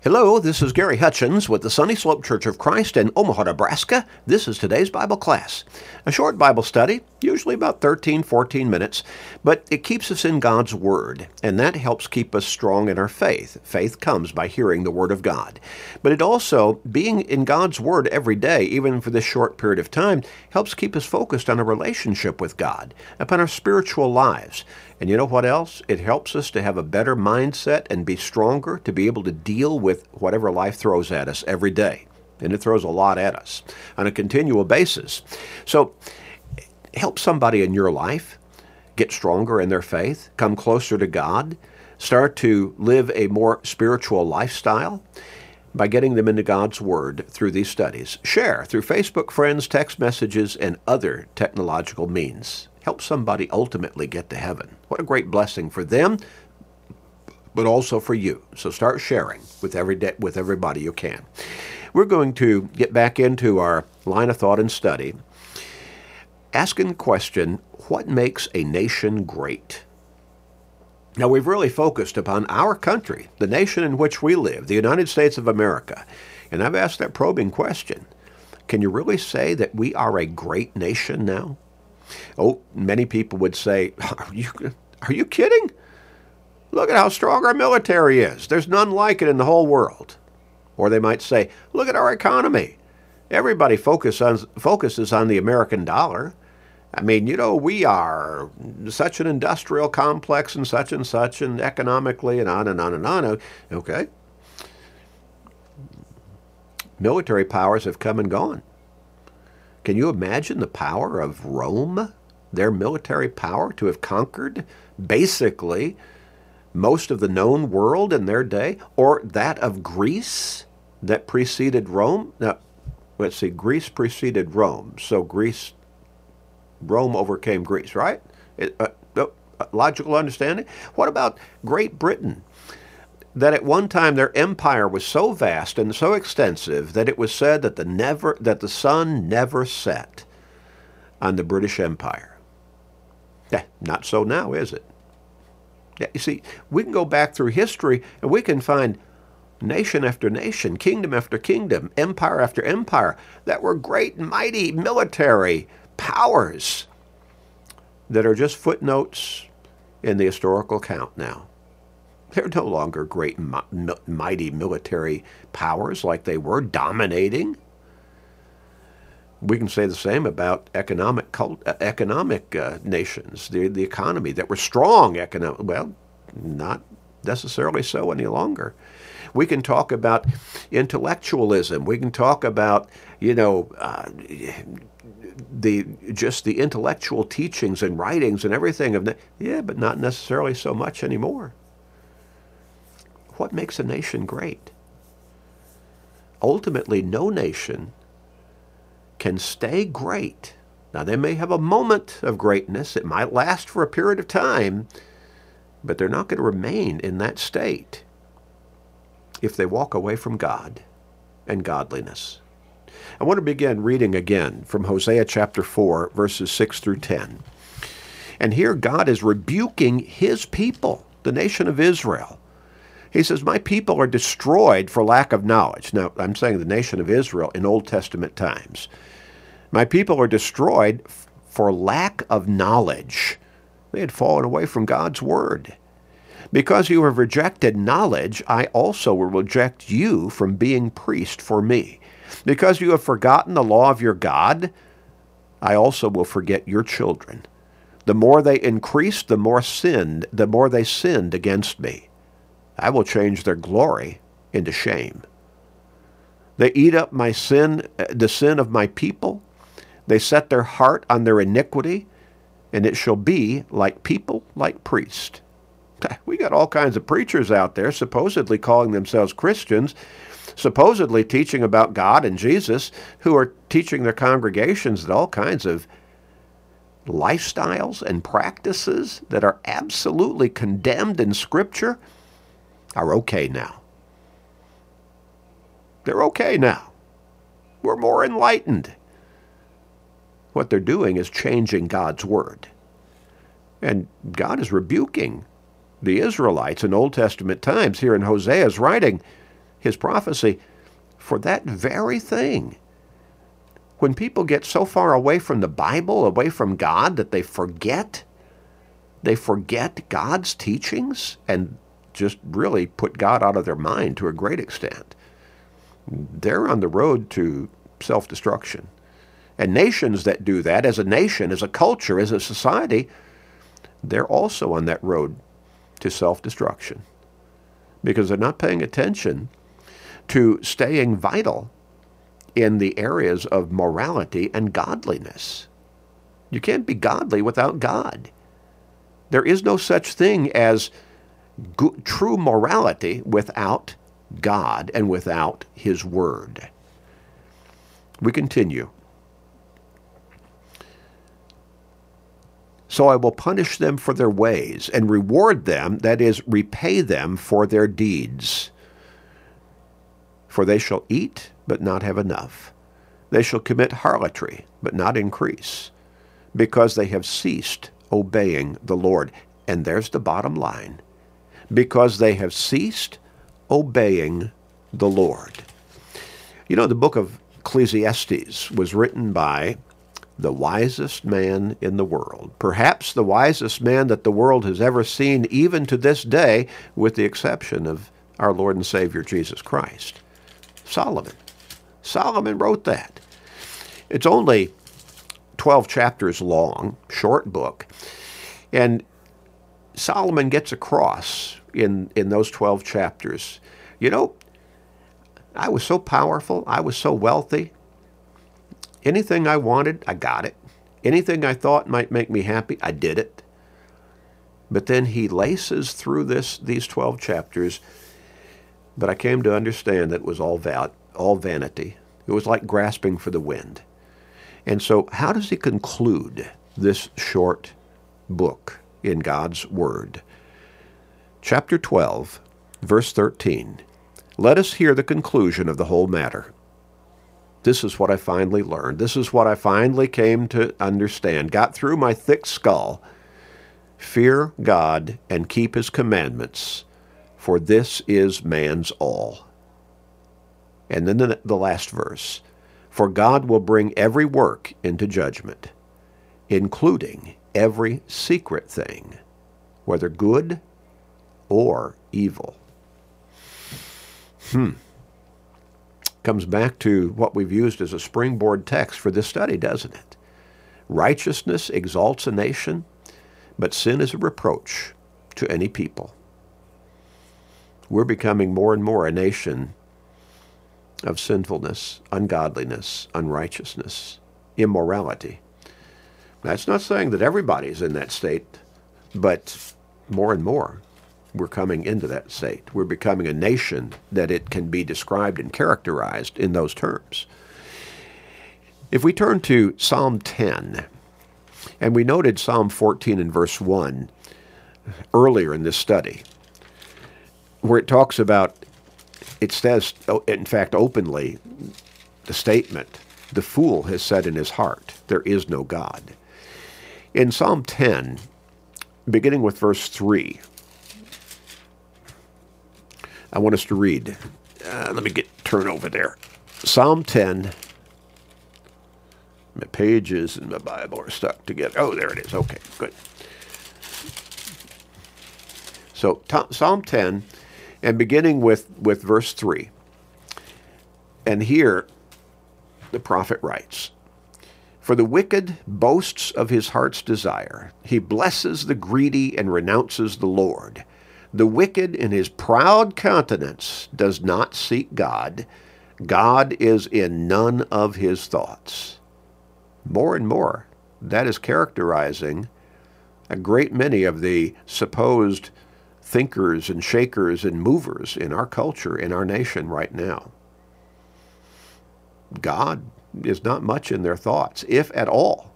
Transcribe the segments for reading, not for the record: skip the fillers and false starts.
Hello, this is Gary Hutchins with the Sunny Slope Church of Christ in Omaha, Nebraska. This is today's Bible class. A short Bible study, usually about 14 minutes, but it keeps us in God's Word, and that helps keep us strong in our faith. Faith comes by hearing the Word of God. But it also, being in God's Word every day, even for this short period of time, helps keep us focused on a relationship with God, upon our spiritual lives. And you know what else? It helps us to have a better mindset and be stronger to be able to deal with whatever life throws at us every day. And it throws a lot at us on a continual basis. So help somebody in your life get stronger in their faith, come closer to God, start to live a more spiritual lifestyle by getting them into God's Word through these studies. Share through Facebook friends, text messages, and other technological means. Help somebody ultimately get to heaven. What a great blessing for them, but also for you. So start sharing with everybody you can. We're going to get back into our line of thought and study, asking the question, what makes a nation great? Now, we've really focused upon our country, the nation in which we live, the United States of America. And I've asked that probing question. Can you really say that we are a great nation now? Oh, many people would say, are you kidding? Look at how strong our military is. There's none like it in the whole world. Or they might say, look at our economy. Everybody focuses on the American dollar. I mean, we are such an industrial complex and such and economically and on and on and on. Okay. Military powers have come and gone. Can you imagine the power of Rome, their military power, to have conquered basically most of the known world in their day, or that of Greece that preceded Rome? Now, let's see, Greece preceded Rome, so Rome overcame Greece, right? Logical understanding? What about Great Britain? That at one time their empire was so vast and so extensive that it was said that the sun never set on the British Empire. Not so now, is it? You see, we can go back through history and we can find nation after nation, kingdom after kingdom, empire after empire that were great and mighty military powers that are just footnotes in the historical account now. They're no longer great, mighty military powers like they were, dominating. We can say the same about economic nations, the economy that were strong economic. Well, not necessarily so any longer. We can talk about intellectualism. We can talk about, the intellectual teachings and writings and everything but not necessarily so much anymore. What makes a nation great? Ultimately, no nation can stay great. Now, they may have a moment of greatness. It might last for a period of time, but they're not going to remain in that state if they walk away from God and godliness. I want to begin reading again from Hosea chapter 4, verses 6 through 10. And here God is rebuking his people, the nation of Israel. He says, my people are destroyed for lack of knowledge. Now, I'm saying the nation of Israel in Old Testament times. My people are destroyed for lack of knowledge. They had fallen away from God's word. Because you have rejected knowledge, I also will reject you from being priest for me. Because you have forgotten the law of your God, I also will forget your children. The more they increased, the more they sinned against me. I will change their glory into shame. They eat up my sin, the sin of my people. They set their heart on their iniquity, and it shall be like people, like priests. We got all kinds of preachers out there supposedly calling themselves Christians, supposedly teaching about God and Jesus, who are teaching their congregations that all kinds of lifestyles and practices that are absolutely condemned in Scripture are okay now. They're okay now. We're more enlightened. What they're doing is changing God's word. And God is rebuking the Israelites in Old Testament times here in Hosea's writing. his prophecy for that very thing. When people get so far away from the Bible, away from God, that they forget God's teachings and just really put God out of their mind to a great extent, they're on the road to self-destruction. And nations that do that, as a nation, as a culture, as a society, they're also on that road to self-destruction because they're not paying attention to staying vital in the areas of morality and godliness. You can't be godly without God. There is no such thing as true morality without God and without His Word. We continue. So I will punish them for their ways and reward them, that is, repay them for their deeds. For they shall eat, but not have enough. They shall commit harlotry, but not increase, because they have ceased obeying the Lord. And there's the bottom line. Because they have ceased obeying the Lord. You know, the book of Ecclesiastes was written by the wisest man in the world, perhaps the wisest man that the world has ever seen, even to this day, with the exception of our Lord and Savior Jesus Christ. Solomon. Solomon wrote that. It's only 12 chapters long, short book, and Solomon gets across in those 12 chapters, you know, I was so powerful, I was so wealthy, anything I wanted, I got it. Anything I thought might make me happy, I did it. But then he laces through these 12 chapters, but I came to understand that it was all vanity. It was like grasping for the wind. And so how does he conclude this short book in God's Word? Chapter 12, verse 13. Let us hear the conclusion of the whole matter. This is what I finally learned. This is what I finally came to understand, got through my thick skull. Fear God and keep His commandments, for this is man's all. And then the last verse. For God will bring every work into judgment, including every secret thing, whether good or evil. Comes back to what we've used as a springboard text for this study, doesn't it? Righteousness exalts a nation, but sin is a reproach to any people. We're becoming more and more a nation of sinfulness, ungodliness, unrighteousness, immorality. That's not saying that everybody's in that state, but more and more we're coming into that state. We're becoming a nation that it can be described and characterized in those terms. If we turn to Psalm 10, and we noted Psalm 14 and verse 1 earlier in this study, where it talks about, it says, in fact, openly, the statement, the fool has said in his heart, there is no God. In Psalm 10, beginning with verse 3, I want us to read. Let me turn over there. Psalm 10. My pages in my Bible are stuck together. Oh, there it is. Okay, good. So Psalm 10, and beginning with verse 3. And here the prophet writes, For the wicked boasts of his heart's desire. He blesses the greedy and renounces the Lord. The wicked in his proud countenance does not seek God. God is in none of his thoughts. More and more, that is characterizing a great many of the supposed thinkers and shakers and movers in our culture, in our nation right now. God is not much in their thoughts, if at all.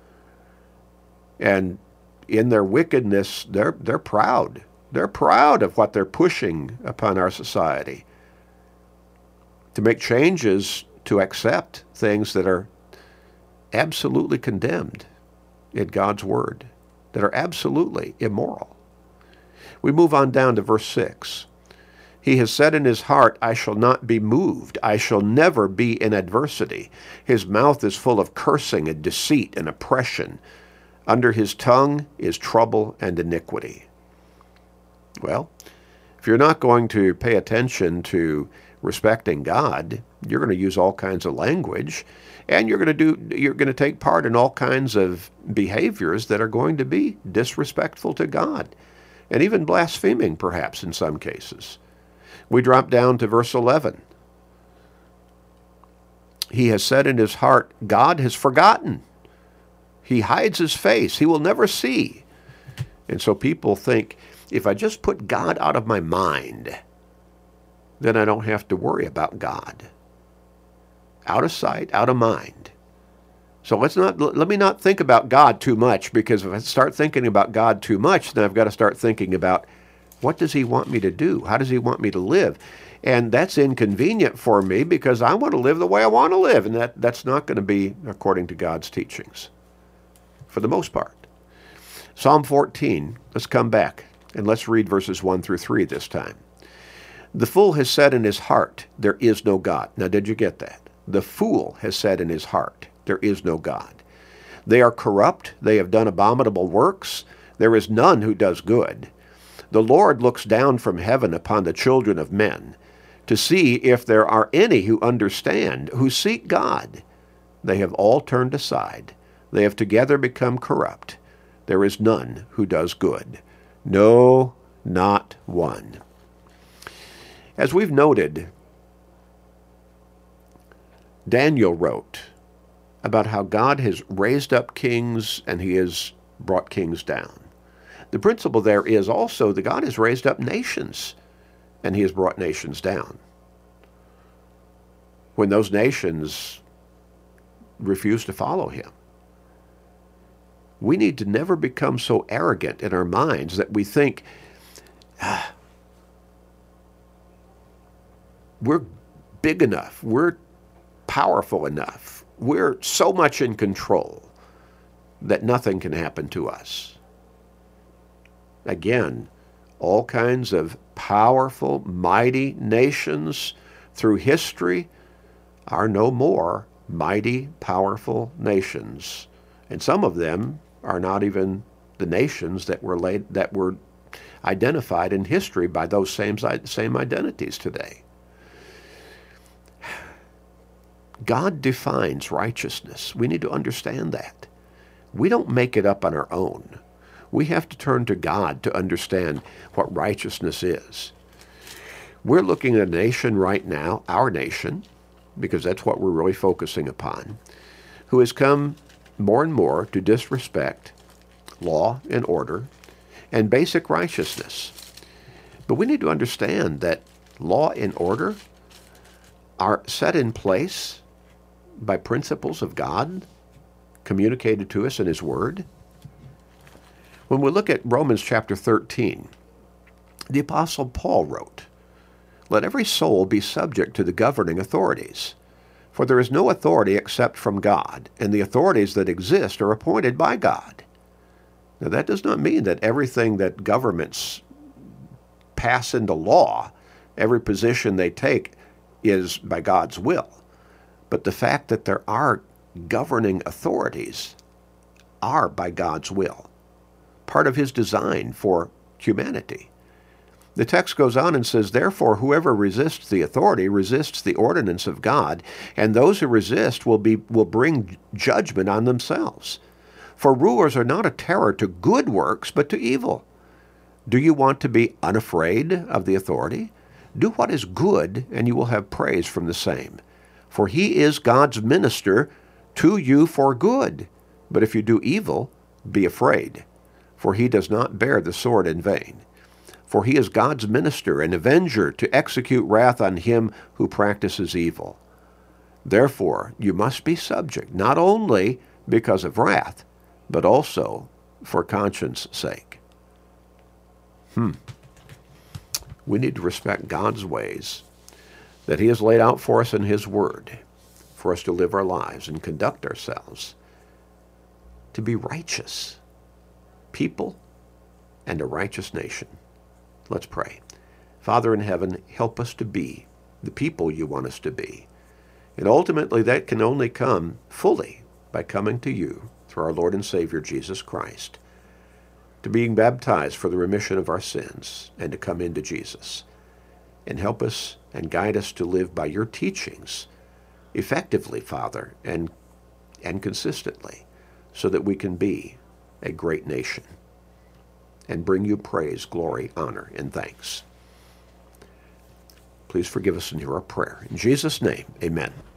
And in their wickedness, they're proud. They're proud of what they're pushing upon our society, to make changes to accept things that are absolutely condemned in God's Word, that are absolutely immoral. We move on down to verse 6. He has said in his heart, I shall not be moved. I shall never be in adversity. His mouth is full of cursing and deceit and oppression. Under his tongue is trouble and iniquity. Well, if you're not going to pay attention to respecting God, you're going to use all kinds of language, and you're going to take part in all kinds of behaviors that are going to be disrespectful to God, and even blaspheming perhaps in some cases. We drop down to verse 11. He has said in his heart, God has forgotten. He hides his face. He will never see. And so people think, if I just put God out of my mind, then I don't have to worry about God. Out of sight, out of mind. So let me not think about God too much, because if I start thinking about God too much, then I've got to start thinking about, what does he want me to do? How does he want me to live? And that's inconvenient for me because I want to live the way I want to live, and that's not going to be according to God's teachings, for the most part. Psalm 14, let's come back, and let's read verses 1 through 3 this time. The fool has said in his heart, there is no God. Now, did you get that? The fool has said in his heart, there is no God. They are corrupt. They have done abominable works. There is none who does good. The Lord looks down from heaven upon the children of men to see if there are any who understand, who seek God. They have all turned aside. They have together become corrupt. There is none who does good. No, not one. As we've noted, Daniel wrote about how God has raised up kings and he has brought kings down. The principle there is also that God has raised up nations and he has brought nations down. When those nations refuse to follow him, we need to never become so arrogant in our minds that we think, we're big enough, we're powerful enough, we're so much in control that nothing can happen to us. Again, all kinds of powerful, mighty nations through history are no more mighty, powerful nations. And some of them are not even the nations that were identified in history by those same identities today. God defines righteousness. We need to understand that. We don't make it up on our own. We have to turn to God to understand what righteousness is. We're looking at a nation right now, our nation, because that's what we're really focusing upon, who has come more and more to disrespect law and order and basic righteousness. But we need to understand that law and order are set in place by principles of God communicated to us in his word. When we look at Romans chapter 13, the Apostle Paul wrote, "Let every soul be subject to the governing authorities, for there is no authority except from God, and the authorities that exist are appointed by God." Now that does not mean that everything that governments pass into law, every position they take, is by God's will. But the fact that there are governing authorities are by God's will, part of his design for humanity. The text goes on and says, "Therefore, whoever resists the authority resists the ordinance of God, and those who resist will bring judgment on themselves. For rulers are not a terror to good works, but to evil. Do you want to be unafraid of the authority? Do what is good, and you will have praise from the same. For he is God's minister to you for good. But if you do evil, be afraid, for he does not bear the sword in vain. For he is God's minister and avenger to execute wrath on him who practices evil. Therefore, you must be subject, not only because of wrath, but also for conscience' sake." We need to respect God's ways that he has laid out for us in his word, for us to live our lives and conduct ourselves to be righteous people and a righteous nation. Let's pray. Father in heaven, help us to be the people you want us to be. And ultimately that can only come fully by coming to you through our Lord and Savior Jesus Christ, to being baptized for the remission of our sins, and to come into Jesus. And help us and guide us to live by your teachings effectively, Father, and consistently, so that we can be a great nation and bring you praise, glory, honor, and thanks. Please forgive us and hear our prayer. In Jesus' name, amen.